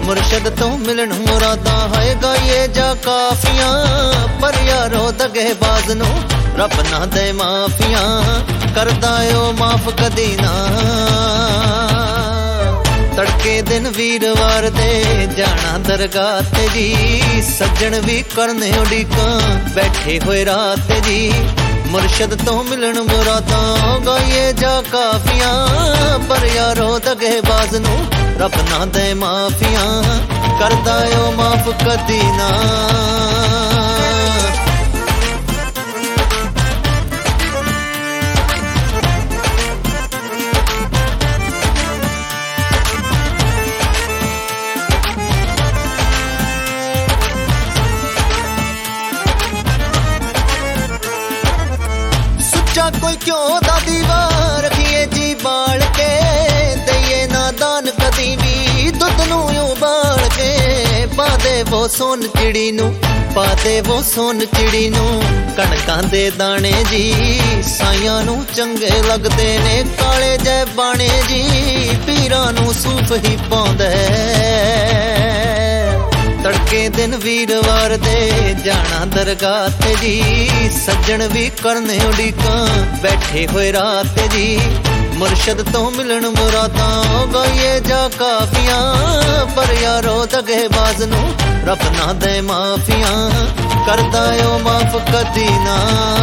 मुर्शद तो मिलन मुरादा है गाइए जा काफियां पर यारो दगेबाज नू रब ना दे माफियां करदा ओ माफ कदी ना तड़के दिन वीरवार दे जाना दरगाह ते जी सज्जन भी करने उड़ीका बैठे हुए रात जी मुर्शद तो मिलन मुरादा गाइए जा काफियां पर यारो दगेबाज नू रब ना दे माफियां करदा ओ माफ कदी ना कोई क्यों दा दीवार रखिए जी बाल के दइए ना दान कदी भी दुध नू उबाल के पादे वो सोन चिड़ी नू पादे वो सोन चिड़ी नू कणकां दे दाने जी साइयां नू चंगे लगदे ने काले जै बाणे जी पीरां नू सूफ ही पाउंदा तड़के दिन वीरवार दे जाना दरगाह ते जी सज्जन भी करने उड़ीका बैठे हुए रात जी मुर्शद तो मिलन मुरादा गाइए जा काफियां पर यारो दगेबाज नू रब ना दे माफियां करदा ओ माफ कदी ना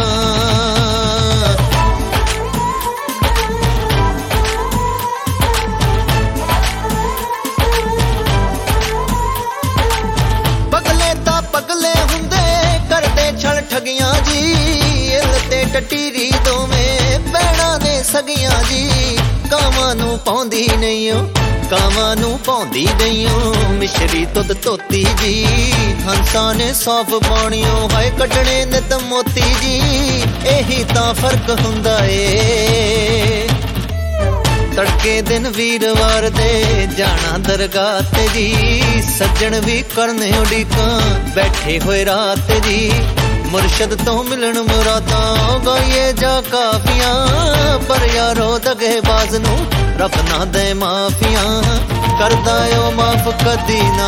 ठगियां जी इलते टटीरी दोवें भैणां ने सगियां जी कावां नू पाउंदी नहीं कावां नू पाउंदी नहीं मिश्री दुध धोती जी हंसा ने सौफ पाउणियों हाय कड्डणे नित मोती जी एही तां फर्क हुंदा ए तड़के दिन वीरवार दे जाना दरगाह ते जी सज्जन भी करने उड़ीका बैठे हुए रात जी मुर्शद तो मिलन मुरादा गाइए जा काफियां पर यारो दगेबाज नू रब ना दे माफियां करदा ओ माफ कदी ना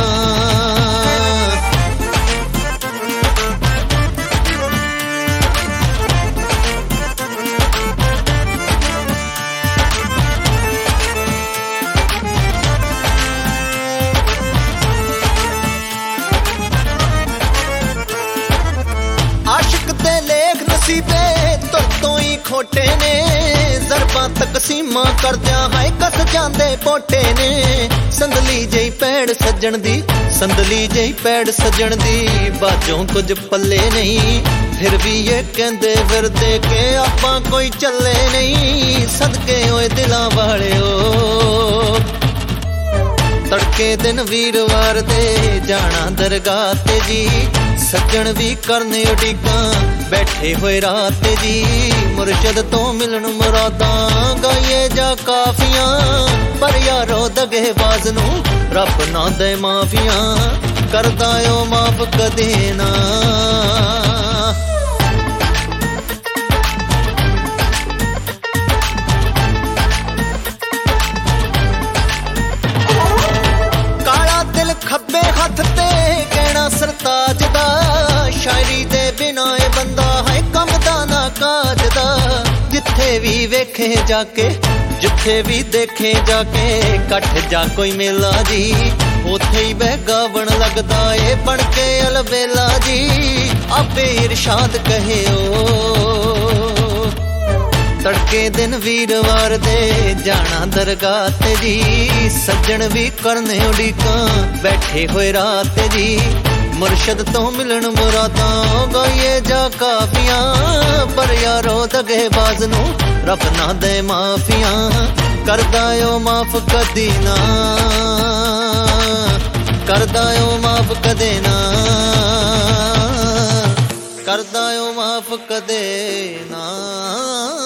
तो ही खोटे ने जरबा तकसीमा करदिया है कस जांदे पोटे ने संदली जई पैड़ सज्जन दी संदली जई पैड़ सज्जन दी बाजों कुछ पल्ले नहीं फिर भी ये कहंदे फिरदे के आपां कोई चले नहीं सदके ओए दिलां वाले ओ तड़के दिन वीरवार दे जाना दरगाह ते जी सज्जन भी करने उड़ीका बैठे हुए रात जी मुर्शद तो मिलन मुरादा गाइए जा काफियां पर यारो दगेबाज नू रब ना दे माफियां करदा ओ माफ कदी ना खब्बे हथ ते कहना सरताज दा शायरी दे बिना ए बंदा है कम दा ना काज दा जिथे भी वेखे जाके जिथे भी देखे जाके कट जा कोई मेला जी उथे ही बह गावण लगदा ए बन के अलबेला जी आपे इरशाद कहे ओ तड़के दिन वीरवार दे जाना दरगाह ते जी सज्जन भी करने उड़ीका बैठे हुए रात जी मुर्शद तो मिलन मुरादा गाइए जा काफियां पर यारो दगेबाज नू रब ना दे माफियां करदा ओ माफ कदी ना करदा ओ माफ कदे ना करदा ओ माफ कदे ना।